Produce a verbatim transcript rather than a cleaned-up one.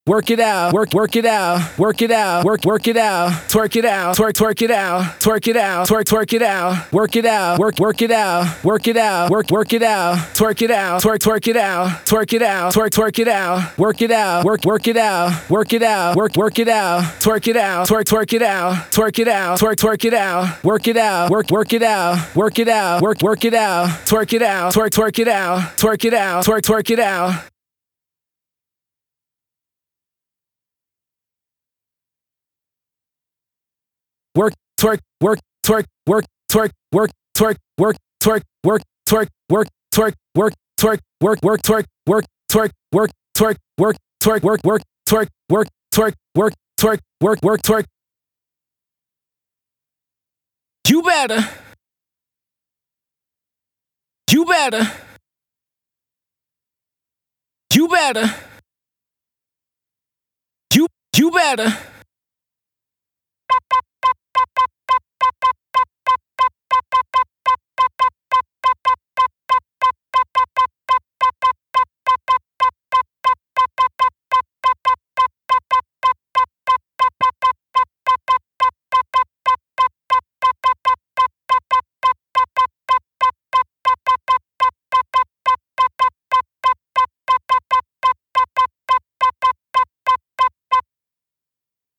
Work it out, work, work it out, work it out, work, work it out, twerk it out, twerk, twerk it out, twerk it out, twerk, twerk it out, work it out, work, work it out, work it out, work, work it out, twerk it out, twerk, twerk it out, twerk it out, twerk, twerk it out, work it out, work, work it out, work it out, work, work it out, twerk it out, twerk, twerk it out, twerk it out, twerk, twerk it out, work it out, work, work it out, work it out, work, work it out, twerk it out, twerk, twerk it out, twerk it out, twerk, twerk it out. Work, twerk, work, twerk, work, twerk, work, twerk, work, twerk, work, twerk, work, twerk, work, twerk, work, work, twerk, work, twerk, work, twerk, work, twerk, work, work, twerk, work, twerk, work, twerk, work, work, twerk. You better. You better. You better. You you better.